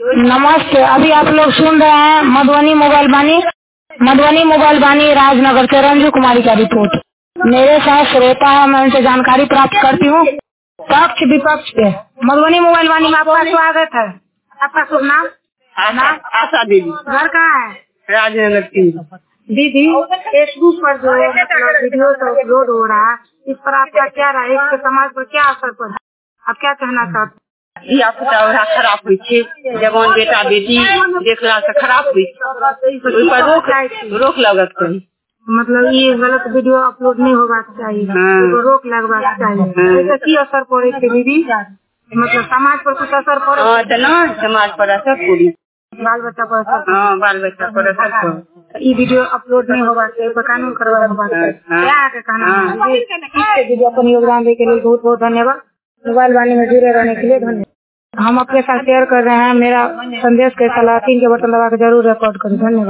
नमस्ते। अभी आप लोग सुन रहे हैं मधुबनी मोबाइल बानी राजनगर से रंजू कुमारी का रिपोर्ट। मेरे साथ श्रोता है, मैं उनसे जानकारी प्राप्त करती हूँ पक्ष विपक्ष पे। मधुबनी मोबाइल बानी में आपका स्वागत है। आपका शुभ नाम? आशा दीदी। घर कहाँ है? राजनगर की। दीदी, फेसबुक पर जो मतलब वीडियो अपलोड हो रहा है, इस पर आपका क्या राय? इसके समाज पर क्या असर पड़ा? आप क्या कहना चाहते हैं? या पुता खराब हुई थी, जवान बेटा बेटी देखला से खराब हुई, रोक लगत कहीं। मतलब ये गलत वीडियो अपलोड नहीं होगा चाहिए, तो रोक लगवा चाहिए। ऐसा की असर पड़े दीदी? मतलब समाज पर कुछ असर पड़े? ना समाज पर असर पड़ी, बाल बच्चा पर असर? हाँ, बाल बच्चा पर असर पड़ा। ये वीडियो अपलोड नहीं होगा चाहिए, कानून करवा होगा चाहिए। क्या कहना है दीदी? अपन योगदान देने के लिए बहुत बहुत धन्यवाद। मोबाइल वाणी में जुड़े रहने के लिए धन्यवाद। हम अपने साथ शेयर कर रहे हैं। मेरा संदेश के सलाह 3 के बटन दबा के जरूर रिकॉर्ड करें। धन्यवाद।